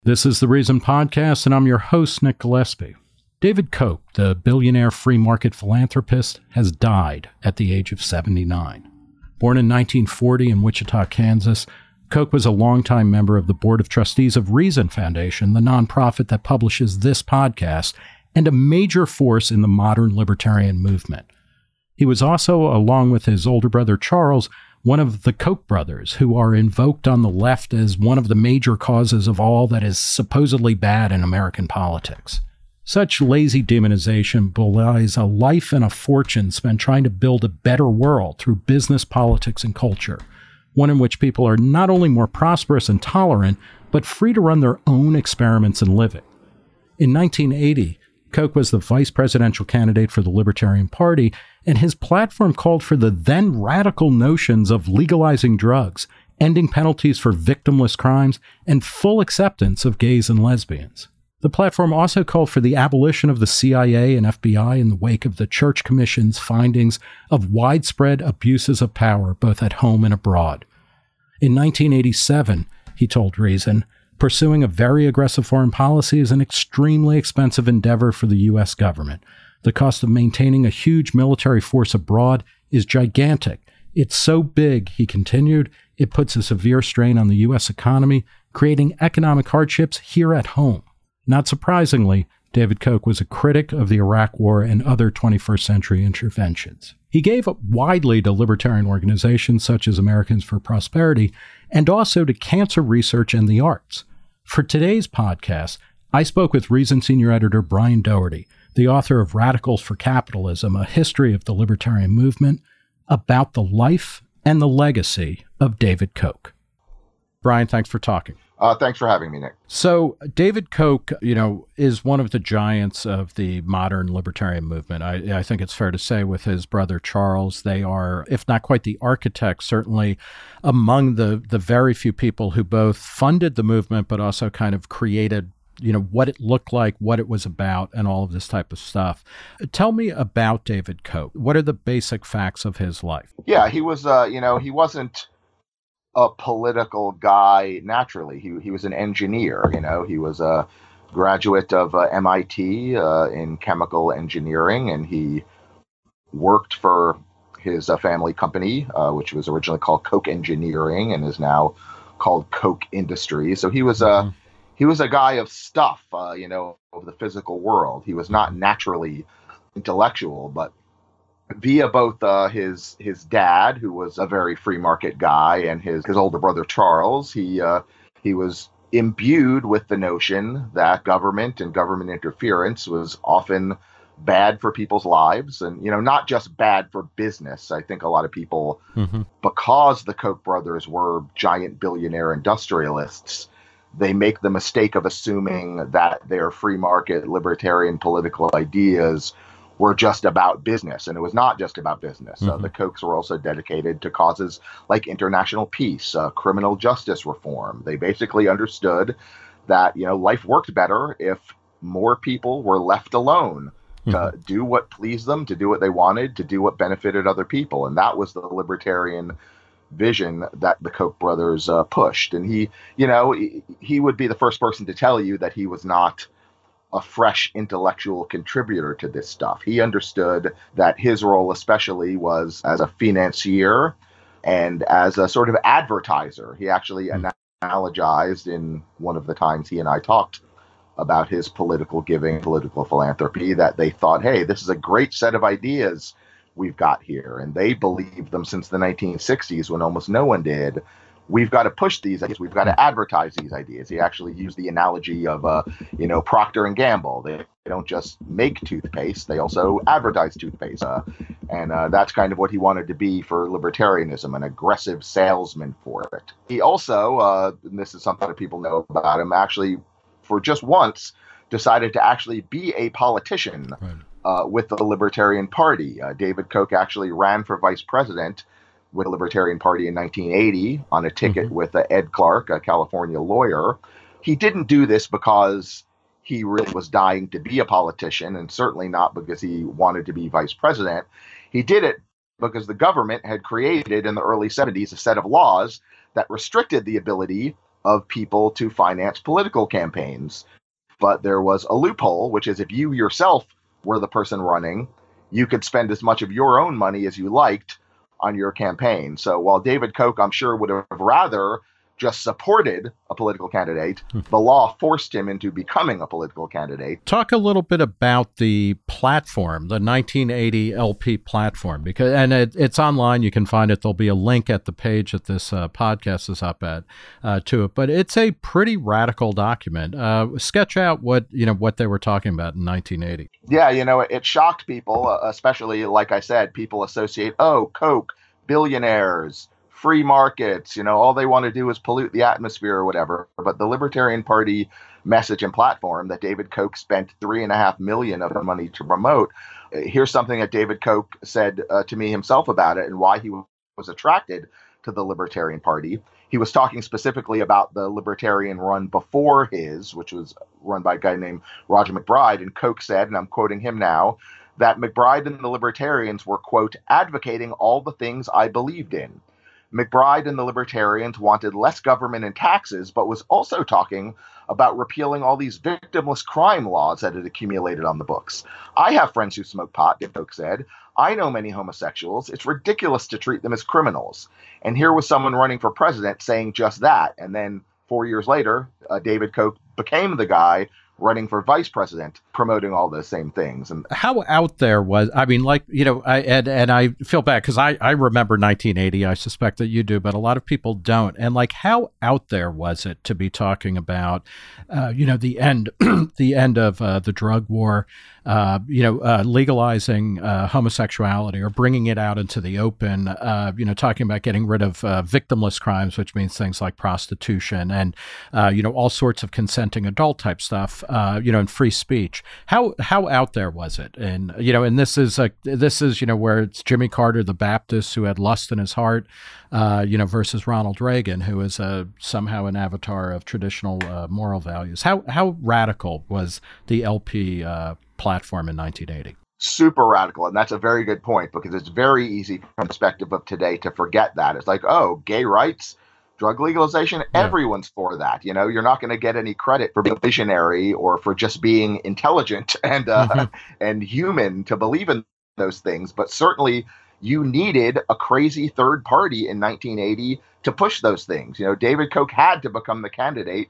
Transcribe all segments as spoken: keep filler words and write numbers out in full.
This is the Reason Podcast, and I'm your host, Nick Gillespie. David Koch, the billionaire free market philanthropist, has died at the age of seventy-nine. Born in nineteen forty in Wichita, Kansas, Koch was a longtime member of the Board of Trustees of Reason Foundation, the nonprofit that publishes this podcast, and a major force in the modern libertarian movement. He was also, along with his older brother Charles, one of the Koch brothers, who are invoked on the left as one of the major causes of all that is supposedly bad in American politics. Such lazy demonization belies a life and a fortune spent trying to build a better world through business, politics, and culture, one in which people are not only more prosperous and tolerant, but free to run their own experiments in living. In nineteen eighty, Koch was the vice presidential candidate for the Libertarian Party, and his platform called for the then radical notions of legalizing drugs, ending penalties for victimless crimes, and full acceptance of gays and lesbians. The platform also called for the abolition of the C I A and F B I in the wake of the Church Commission's findings of widespread abuses of power, both at home and abroad. In nineteen eighty-seven, he told Reason, pursuing a very aggressive foreign policy is an extremely expensive endeavor for the U S government. The cost of maintaining a huge military force abroad is gigantic. It's so big, he continued, it puts a severe strain on the U S economy, creating economic hardships here at home. Not surprisingly, David Koch was a critic of the Iraq War and other twenty-first century interventions. He gave widely to libertarian organizations such as Americans for Prosperity and also to cancer research and the arts. For today's podcast, I spoke with Reason senior editor Brian Doherty, the author of Radicals for Capitalism, A History of the Libertarian Movement, about the life and the legacy of David Koch. Brian, thanks for talking. Uh, thanks for having me, Nick. So David Koch, you know, is one of the giants of the modern libertarian movement. I, I think it's fair to say with his brother Charles, they are, if not quite the architects, certainly among the, the very few people who both funded the movement, but also kind of created, you know, what it looked like, what it was about, and all of this type of stuff. Tell me about David Koch. What are the basic facts of his life? Yeah, he was, uh, you know, he wasn't a political guy naturally. He he was an engineer, you know. He was a graduate of uh, M I T uh, in chemical engineering, and he worked for his uh, family company, uh, which was originally called Koch Engineering and is now called Koch Industries. So he was a mm-hmm. he was a guy of stuff, uh, you know, of the physical world. He was not naturally intellectual, but via both uh, his his dad, who was a very free market guy, and his his older brother Charles, he uh, he was imbued with the notion that government and government interference was often bad for people's lives, and you know, not just bad for business. I think a lot of people, mm-hmm. because the Koch brothers were giant billionaire industrialists, they make the mistake of assuming that their free market libertarian political ideas were just about business, and it was not just about business. Mm-hmm. Uh, the Kochs were also dedicated to causes like international peace, uh, criminal justice reform. They basically understood that, you know, life worked better if more people were left alone mm-hmm. to do what pleased them, to do what they wanted, to do what benefited other people, and that was the libertarian vision that the Koch brothers uh, pushed. And he, you know, he, he would be the first person to tell you that he was not a fresh intellectual contributor to this stuff. He understood that his role especially was as a financier and as a sort of advertiser. He actually mm. analogized in one of the times he and I talked about his political giving, political philanthropy, that they thought, hey, this is a great set of ideas we've got here. And they believed them since the nineteen sixties when almost no one did. We've got to push these ideas. We've got to advertise these ideas. He actually used the analogy of, uh, you know, Procter and Gamble. They, they don't just make toothpaste; they also advertise toothpaste. Uh, and uh, that's kind of what he wanted to be for libertarianism, an aggressive salesman for it. He also, uh, and this is something that people know about him, actually, for just once, decided to actually be a politician right. uh, with the Libertarian Party. Uh, David Koch actually ran for vice president with the Libertarian Party in nineteen eighty on a ticket mm-hmm. with uh, Ed Clark, a California lawyer. He didn't do this because he really was dying to be a politician, and certainly not because he wanted to be vice president. He did it because the government had created in the early seventies a set of laws that restricted the ability of people to finance political campaigns. But there was a loophole, which is if you yourself were the person running, you could spend as much of your own money as you liked on your campaign. So while David Koch, I'm sure, would have rather just supported a political candidate, the law forced him into becoming a political candidate. Talk a little bit about the platform, the nineteen eighty L P platform, because and it, it's online. You can find it. There'll be a link at the page that this uh, podcast is up at uh, to it. But it's a pretty radical document. Uh, sketch out what you know what they were talking about in nineteen eighty. Yeah, you know, it, it shocked people, uh, especially like I said, people associate oh, Koch, billionaires, free markets, you know, all they want to do is pollute the atmosphere or whatever. But the Libertarian Party message and platform that David Koch spent three and a half million of the money to promote. Here's something that David Koch said uh, to me himself about it and why he w- was attracted to the Libertarian Party. He was talking specifically about the Libertarian run before his, which was run by a guy named Roger MacBride. And Koch said, and I'm quoting him now, that MacBride and the Libertarians were, quote, advocating all the things I believed in. MacBride and the Libertarians wanted less government and taxes, but was also talking about repealing all these victimless crime laws that had accumulated on the books. I have friends who smoke pot, Koch said. I know many homosexuals. It's ridiculous to treat them as criminals. And here was someone running for president saying just that. And then four years later, uh, David Koch became the guy running for vice president, promoting all those same things. And how out there was, I mean, like, you know, I, and, and I feel bad because I, I remember nineteen eighty, I suspect that you do, but a lot of people don't. And like, how out there was it to be talking about, uh, you know, the end, the end of uh, the drug war, uh, you know, uh, legalizing uh, homosexuality or bringing it out into the open, uh, you know, talking about getting rid of uh, victimless crimes, which means things like prostitution and, uh, you know, all sorts of consenting adult type stuff. Uh, you know, and free speech. How how out there was it? And you know, and this is a this is you know where it's Jimmy Carter, the Baptist, who had lust in his heart, uh, you know, versus Ronald Reagan, who is a somehow an avatar of traditional uh, moral values. How how radical was the L P uh, platform in nineteen eighty? Super radical, and that's a very good point because it's very easy from the perspective of today to forget that. It's like, oh, gay rights, drug legalization, yeah. Everyone's for that. You know, you're not going to get any credit for being visionary or for just being intelligent and uh, mm-hmm. and human to believe in those things. But certainly you needed a crazy third party in nineteen eighty to push those things. You know, David Koch had to become the candidate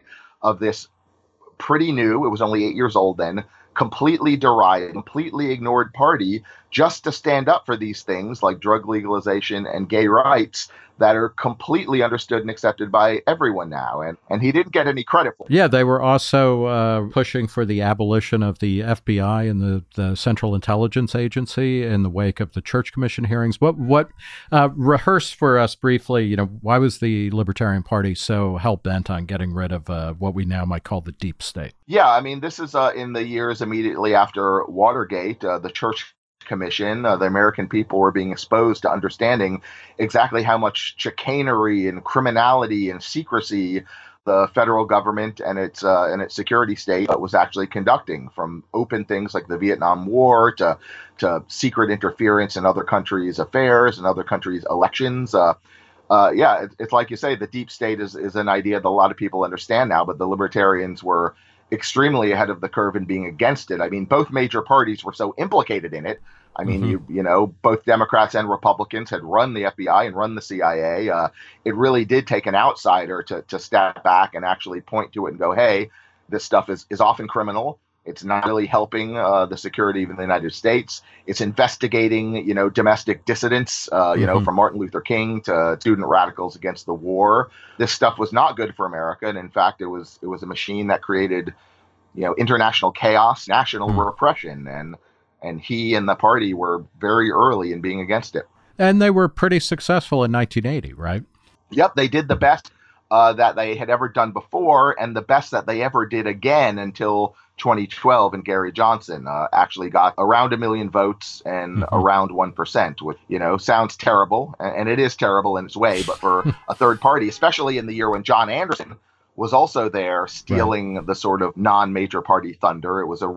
of this pretty new, it was only eight years old then, completely derided, completely ignored party just to stand up for these things like drug legalization and gay rights that are completely understood and accepted by everyone now. And and he didn't get any credit for it. Yeah, they were also uh, pushing for the abolition of the F B I and the, the Central Intelligence Agency in the wake of the Church Commission hearings. What, what uh, rehearse for us briefly, you know, why was the Libertarian Party so hell-bent on getting rid of uh, what we now might call the deep state? Yeah, I mean, this is uh, in the years immediately after Watergate, uh, the Church Commission, uh, the American people were being exposed to understanding exactly how much chicanery and criminality and secrecy the federal government and its uh, and its security state was actually conducting, from open things like the Vietnam War to to secret interference in other countries' affairs and other countries' elections. Uh, uh, yeah, it, it's like you say, the deep state is is an idea that a lot of people understand now, but the libertarians were extremely ahead of the curve in being against it. I mean, both major parties were so implicated in it. I mean, mm-hmm. you you know, both Democrats and Republicans had run the F B I and run the C I A. Uh, it really did take an outsider to to step back and actually point to it and go, hey, this stuff is, is often criminal. It's not really helping uh, the security of the United States. It's investigating, you know, domestic dissidents, uh, you mm-hmm. know, from Martin Luther King to student radicals against the war. This stuff was not good for America. And in fact, it was it was a machine that created, you know, international chaos, national mm-hmm. repression. And and he and the party were very early in being against it. And they were pretty successful in nineteen eighty, right? Yep, they did the best uh, that they had ever done before and the best that they ever did again until twenty twelve, and Gary Johnson uh, actually got around a million votes and mm-hmm. around one percent, which, you know, sounds terrible, and, and it is terrible in its way, but for a third party, especially in the year when John Anderson was also there stealing right. the sort of non-major party thunder, it was a really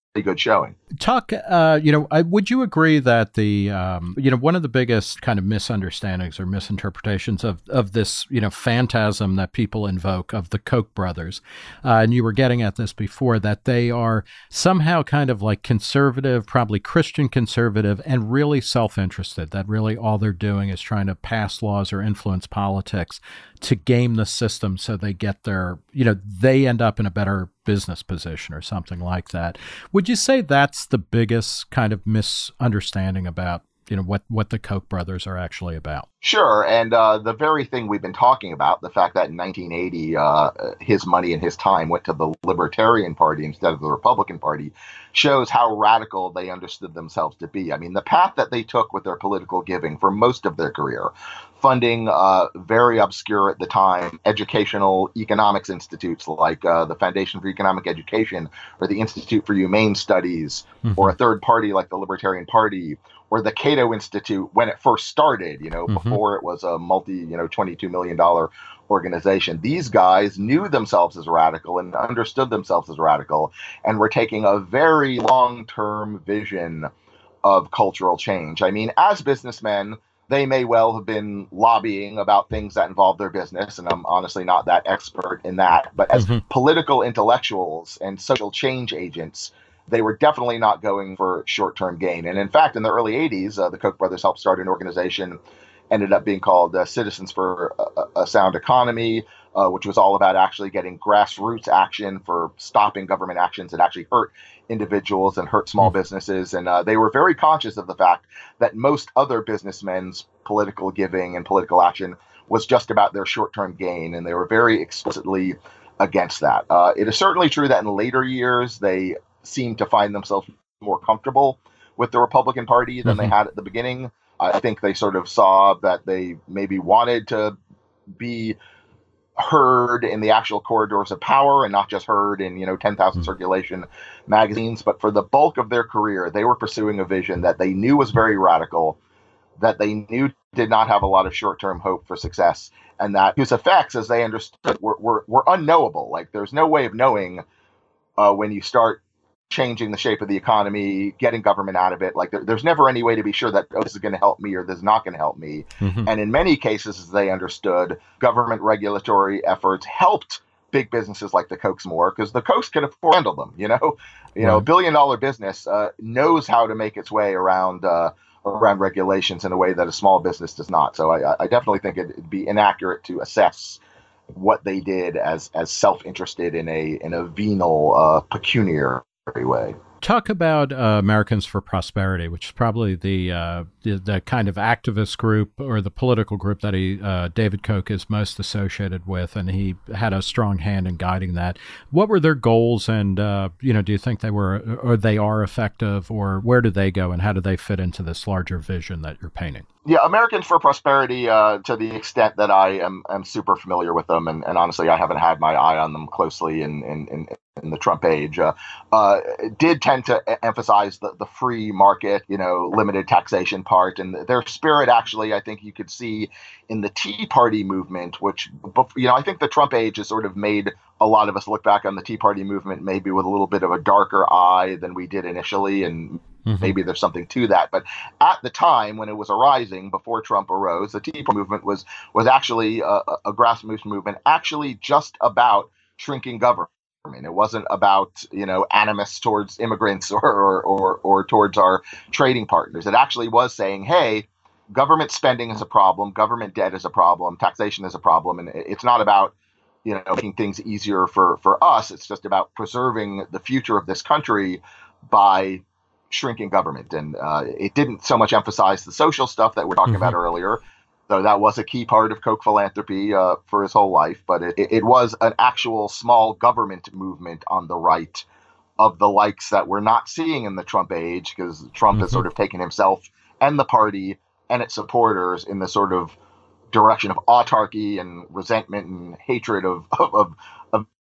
good showing. Talk, uh, you know, I, would you agree that the, um, you know, one of the biggest kind of misunderstandings or misinterpretations of, of this, you know, phantasm that people invoke of the Koch brothers, uh, and you were getting at this before, that they are somehow kind of like conservative, probably Christian conservative, and really self-interested, that really all they're doing is trying to pass laws or influence politics to game the system so they get their, you know, they end up in a better business position or something like that. Would you say that's the biggest kind of misunderstanding about, you know, what, what the Koch brothers are actually about? Sure. And uh, the very thing we've been talking about, the fact that in nineteen eighty, uh, his money and his time went to the Libertarian Party instead of the Republican Party, shows how radical they understood themselves to be. I mean, the path that they took with their political giving for most of their career, funding uh, very obscure at the time educational economics institutes like uh, the Foundation for Economic Education or the Institute for Humane Studies, mm-hmm. or a third party like the Libertarian Party, or the Cato Institute when it first started, you know, mm-hmm. before it was a multi, you know, twenty-two million dollars organization. These guys knew themselves as radical and understood themselves as radical and were taking a very long-term vision of cultural change. I mean, as businessmen, they may well have been lobbying about things that involve their business, and I'm honestly not that expert in that. But as mm-hmm. political intellectuals and social change agents, they were definitely not going for short-term gain. And in fact, in the early eighties, uh, the Koch brothers helped start an organization, ended up being called uh, Citizens for a, a Sound Economy, uh, which was all about actually getting grassroots action for stopping government actions that actually hurt individuals and hurt small mm-hmm. businesses. And uh, they were very conscious of the fact that most other businessmen's political giving and political action was just about their short-term gain. And they were very explicitly against that. Uh, it is certainly true that in later years, they seemed to find themselves more comfortable with the Republican Party than mm-hmm. they had at the beginning. I think they sort of saw that they maybe wanted to be heard in the actual corridors of power and not just heard in, you know, ten thousand mm-hmm. circulation magazines. But for the bulk of their career, they were pursuing a vision that they knew was very radical, that they knew did not have a lot of short-term hope for success, and that whose effects, as they understood, were, were, were unknowable. Like, there's no way of knowing uh, when you start changing the shape of the economy, getting government out of it. Like there, there's never any way to be sure that, oh, this is going to help me or this is not going to help me. Mm-hmm. And in many cases, as they understood, government regulatory efforts helped big businesses like the Kochs more because the Kochs can afford to handle them. You know, you right. know, a billion dollar business uh, knows how to make its way around uh, around regulations in a way that a small business does not. So I, I definitely think it'd be inaccurate to assess what they did as as self-interested in a in a venal uh, pecuniary way. Talk about uh, Americans for Prosperity, which is probably the, uh, the the kind of activist group or the political group that he uh, David Koch is most associated with, and he had a strong hand in guiding that. What were their goals, and uh, you know, do you think they were or they are effective, or where do they go, and how do they fit into this larger vision that you're painting? Yeah, Americans for Prosperity, uh, to the extent that I am, am super familiar with them, and, and honestly, I haven't had my eye on them closely in in, in, in the Trump age, uh, uh, did tend to emphasize the, the free market, you know, limited taxation part. And their spirit, actually, I think you could see in the Tea Party movement, which, you know, I think the Trump age has sort of made a lot of us look back on the Tea Party movement maybe with a little bit of a darker eye than we did initially. And mm-hmm. maybe there's something to that. But at the time when it was arising, before Trump arose, the Tea Party movement was was actually a, a grassroots movement, actually just about shrinking government. I mean, it wasn't about, you know, animus towards immigrants or, or or or towards our trading partners. It actually was saying, hey, government spending is a problem, government debt is a problem, taxation is a problem, and it's not about, you know, making things easier for for us. It's just about preserving the future of this country by shrinking government. And uh, it didn't so much emphasize the social stuff that we're talking mm-hmm. about earlier, though that was a key part of Koch philanthropy uh, for his whole life. But it, it was an actual small government movement on the right of the likes that we're not seeing in the Trump age, because Trump mm-hmm. has sort of taken himself and the party and its supporters in the sort of direction of autarky and resentment and hatred of of, of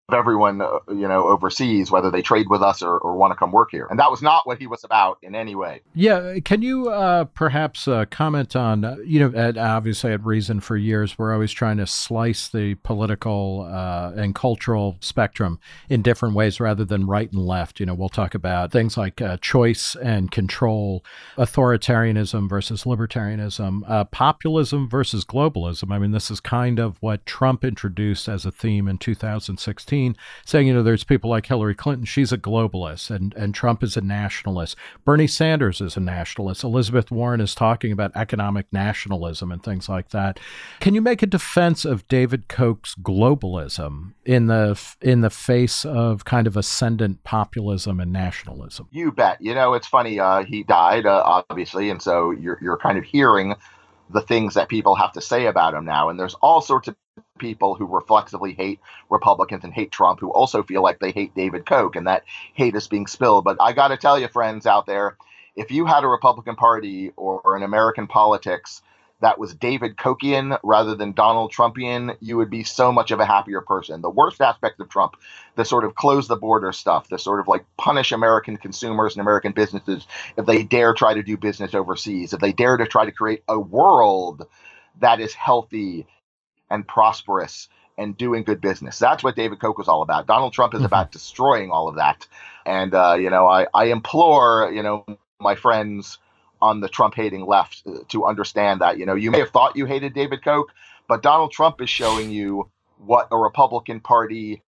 everyone, uh, you know, overseas, whether they trade with us or, or want to come work here. And that was not what he was about in any way. Yeah. Can you uh, perhaps uh, comment on, uh, you know, at, obviously at Reason for years, we're always trying to slice the political uh, and cultural spectrum in different ways rather than right and left. You know, we'll talk about things like uh, choice and control, authoritarianism versus libertarianism, uh, populism versus globalism. I mean, this is kind of what Trump introduced as a theme in two thousand sixteen, saying, you know, there's people like Hillary Clinton, she's a globalist, and, and Trump is a nationalist. Bernie Sanders is a nationalist. Elizabeth Warren is talking about economic nationalism and things like that. Can you make a defense of David Koch's globalism in the in the face of kind of ascendant populism and nationalism? You bet. You know, it's funny. Uh, he died, uh, obviously, and so you're you're kind of hearing the things that people have to say about him now. And there's all sorts of people who reflexively hate Republicans and hate Trump who also feel like they hate David Koch, and that hate is being spilled. But I got to tell you, friends out there, if you had a Republican Party or an American politics that was David Kochian rather than Donald Trumpian, you would be so much of a happier person. The worst aspect of Trump, the sort of close the border stuff, the sort of like punish American consumers and American businesses if they dare try to do business overseas, if they dare to try to create a world that is healthy and prosperous and doing good business. That's what David Koch was all about. Donald Trump is mm-hmm. about destroying all of that. And, uh, you know, I, I implore, you know, my friends on the Trump-hating left to understand that, you know, you may have thought you hated David Koch, but Donald Trump is showing you what a Republican Party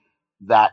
that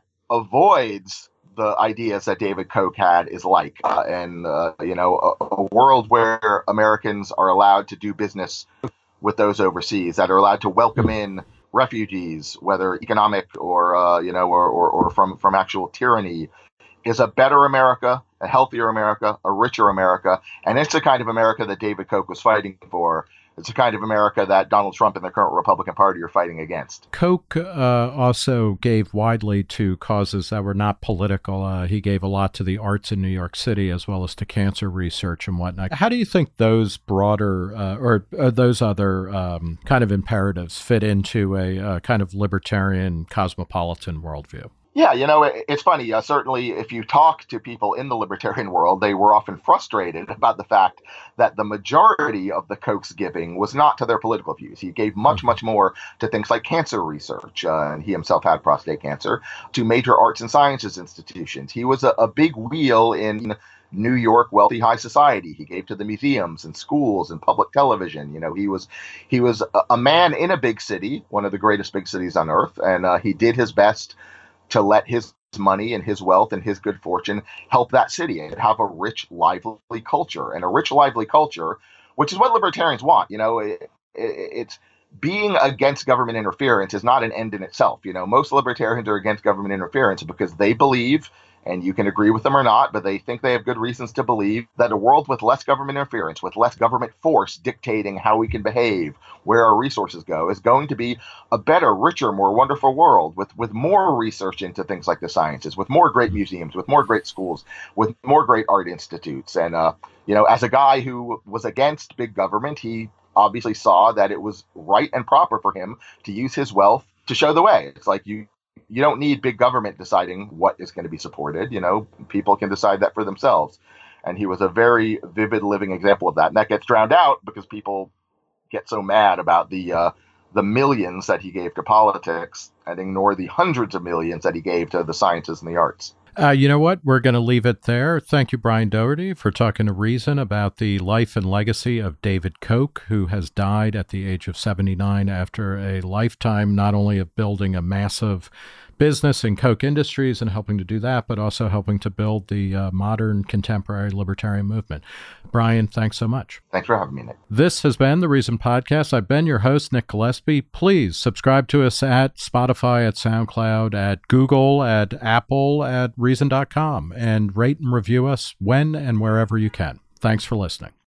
avoids the ideas that David Koch had is like. Uh, and, uh, you know, a, a world where Americans are allowed to do business with those overseas, that are allowed to welcome in refugees, whether economic or, uh, you know, or, or, or from, from actual tyranny, is a better America, a healthier America, a richer America. And it's the kind of America that David Koch was fighting for. It's the kind of America that Donald Trump and the current Republican Party are fighting against. Koch uh, also gave widely to causes that were not political. Uh, he gave a lot to the arts in New York City as well as to cancer research and whatnot. How do you think those broader uh, or uh, those other um, kind of imperatives fit into a uh, kind of libertarian cosmopolitan worldview? Yeah, you know, it, it's funny. Uh, certainly, if you talk to people in the libertarian world, they were often frustrated about the fact that the majority of the Koch's giving was not to their political views. He gave much, much more to things like cancer research, uh, and he himself had prostate cancer, to major arts and sciences institutions. He was a, a big wheel in New York wealthy high society. He gave to the museums and schools and public television. You know, he was he was a, a man in a big city, one of the greatest big cities on earth, and uh, he did his best to let his money and his wealth and his good fortune help that city and have a rich, lively culture. And a rich, lively culture, which is what libertarians want. You know, it, it, it's being against government interference is not an end in itself. You know, most libertarians are against government interference because they believe, and you can agree with them or not, but they think they have good reasons to believe that a world with less government interference, with less government force dictating how we can behave, where our resources go, is going to be a better, richer, more wonderful world with, with more research into things like the sciences, with more great museums, with more great schools, with more great art institutes. And, uh, you know, as a guy who was against big government, he obviously saw that it was right and proper for him to use his wealth to show the way. It's like you You don't need big government deciding what is going to be supported. You know, people can decide that for themselves. And he was a very vivid living example of that. And that gets drowned out because people get so mad about the uh, the millions that he gave to politics and ignore the hundreds of millions that he gave to the sciences and the arts. Uh, you know what? We're going to leave it there. Thank you, Brian Doherty, for talking to Reason about the life and legacy of David Koch, who has died at the age of seventy-nine after a lifetime not only of building a massive business in Koch Industries and helping to do that, but also helping to build the uh, modern contemporary libertarian movement. Brian, thanks so much. Thanks for having me, Nick. This has been The Reason Podcast. I've been your host, Nick Gillespie. Please subscribe to us at Spotify, at SoundCloud, at Google, at Apple, at reason dot com, and rate and review us when and wherever you can. Thanks for listening.